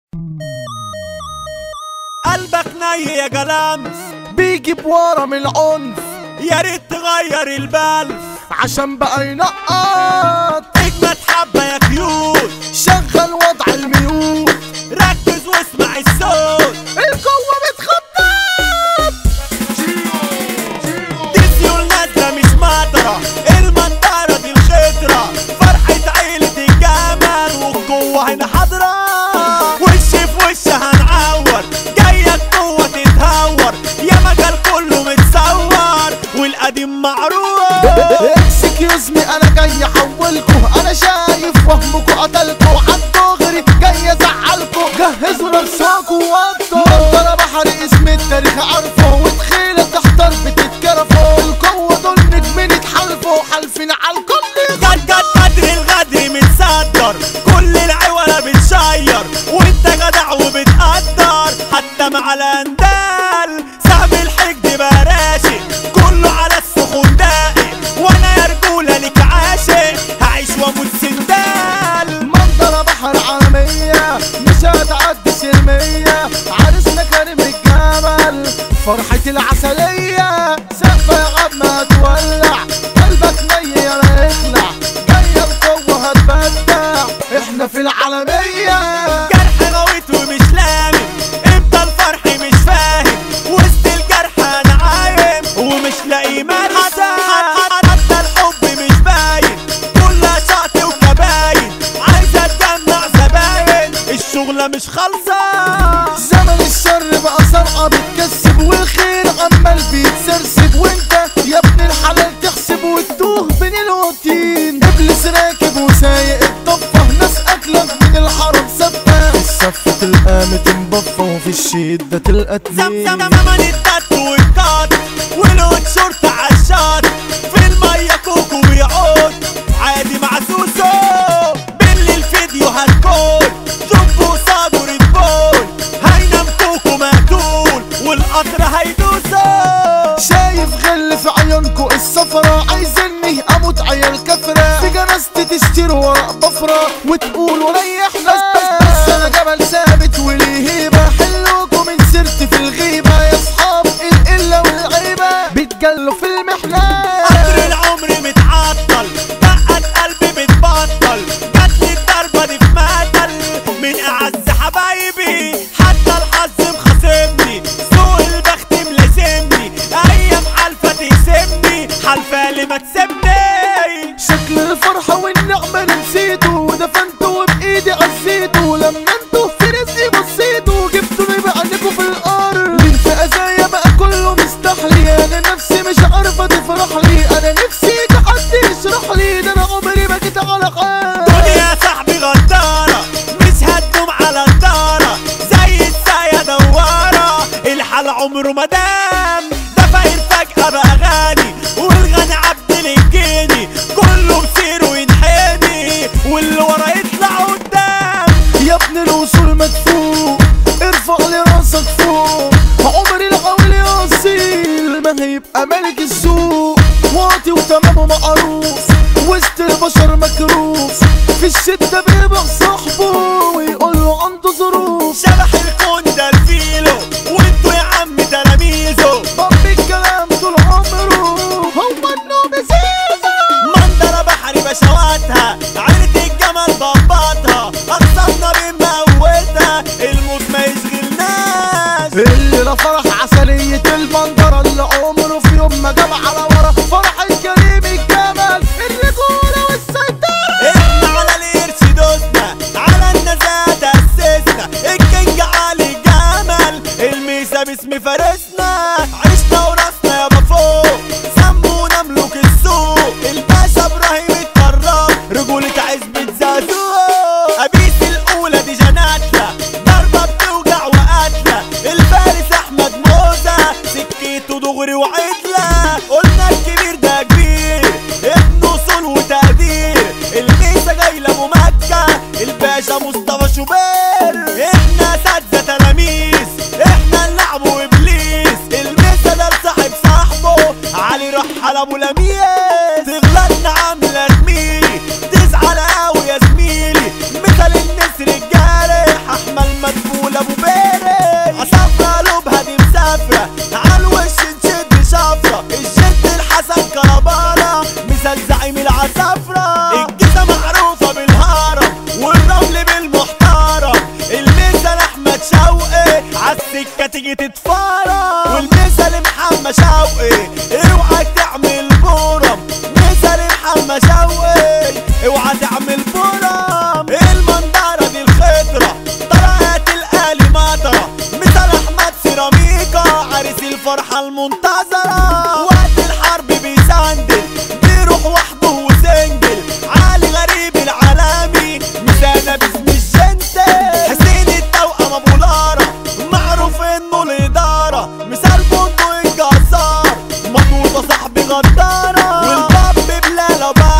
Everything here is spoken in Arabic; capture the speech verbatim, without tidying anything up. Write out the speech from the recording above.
قلبك ني يا جلامس بيجي بورا من العنف، يا ريت تغير البلف عشان بقى ينقط اجمد حبة يا كيوت. شغل وضع الميوت، ركز واسمع الصوت، القوة بتخطط. دي سيول نازلة مش مطرة، المنطرة دي الخضرة، فرحة عيلة الجمل والقوة هنا حاضرة. وش في وش هنعور، جاية القوة تتهور، يا مجال كله متصور والقديم معروف. اكسكيوز مي انا جاي احولكو، انا شايف وهمكو قتلكو، عالدغري جاي ازعلكو، جهزوا نفسكو وابطوا. منظرة بحري اسم التاريخ عارفه، وتخيلة تحتر بتتكرفوا، القوة دول نجمين اتحالفوا، حالفين عالكل. جد جد قدر الغدر متصدر، كل العوالة بتشير، وانت جدع وبتقدر حتى مع الاندال. سهم الحقد بقى راشق، كله على السخون داقي، وانا يا رجولة ليك عاشق، هعيش واموت سندال. منظرة بحر عالمية مش هتعدي سلمية، عرسنا كريم الجمل فرحة العسلية، سقفة يا عم هتولع، قلبك ني يلا اخلع، جاية القوة هتبدع، احنا في العالمية. جرح غويت ومش لامم، امتى الفرح مش فاهم، وسط الجرح انا عايم ومش لاقي مرسى. حتى الحب مش باين، كلها شقط وكباين، عايزة تجمع زباين، الشغلة مش خالصة. زمن الشر بقى صرعة بتكسب، والخير عمال بيتسرسب، وانت يا ابن الحلال تحسب وتتوه بين الوطين. ابليس راكب وسايق الضفة، ناس اكلك من الحرم سفة، الصفة تلقى متنبفة، وفي الشدة تلقى اتنين. زمن التات والكات والواد شرطة عالشات، في المية كوكو بيعود عادي مع سوسو، بالليل فيديو هتكون جنبه صابر البول، هينام كوكو مقتول والقطر هيدوسه. شايف غل في عيونكو الصفرا، عايزني اموت عيال كفرة، في جنازتي تشتري ورق بفرة وتقولوا ريحنا. بس انا جبل ثابت وليه هيبة، حلوكوا من سيرتي في الغيبة، يا اصحاب القلة والعيبة بيتجلوا في المحنة. قطر العمر متعطل، دقت قلبي بتبطل، جاتلي الضربة دي في مقتل من اعز حبايبي، حتى الحظ مخاصمني، سوق البخت ملازمني، ايام حلفة تقسمني، حلفة اللي ما تسيبني. شكل الفرحة والنعمة نسيته، ودفنته وبايدي عزيته، لما انتوا في رزقي بصيتوا، جبتوني بعينكوا في الارض. بنت ازايا بقى كله مستحلي، انا نفسي مش عارفة تفرح لي، انا نفسي حد يشرح لي، ده انا عمري ما جيت على حال. دنيا يا صاحبي غدارة، مش هتدوم على الدارة، زي الساية دوارة، الحال عمره ما دام، ده فاير فجأة بقى غني، والغني عبد الجيني، كله بسيره ينحني، واللي ورا يطلع قدام. يا ابن الوصول مدفوق، ارفع لي راسك فوق، عمري العول يا اصيل ما هيبقى ملك السوق، واطي وتمامه معروف، وسط البشر مكروف، في الشدة بيبقى صاحبه ويقول له عنده ظروف. شبح الكون ده الفيلو، وانتوا يا عم تلاميذه، طب الكلام طول عمره هو النوم زيزو. منظرة بحري بشواتها، عيلة الجمل ضبطها، اخصامنا بنموتها، الموت ما يشغلناش. الليلة فرح عسلية المنظرة، اللي عمره في يوم ما جاب على ورا، فرح الكريم الجمل، الرجولة والسيطرة. احنا على القرش دوسنا، على النزاهة تأسسنا، الكينج علي الجمل، الميسا باسم فارسنا، عشنا وراسنا يابا فوق، سمونا ملوك السوق، الباشا ابراهيم الطراب، رجولة عزبة زازوق، ابيس الاولى دي جناتلا، ضربة بتوجع وقتلة، الفارس احمد موزة، سكيته دغري وعدلة، قلنا الكبير ده كبير، ابن اصول وتقدير، الميسا جاي لابو مكة، الباشا مصطفى شوبير، احنا اساتذة تلاميذ، احنا نلعب وابليس، الميسا ده لصاحب صاحبه، علي رحل ابو لميس، تغلطنا عاملة زميلي، تزعل قوي يا زميلي، مثل النسر الجارح احمد مدفوع. المنطقة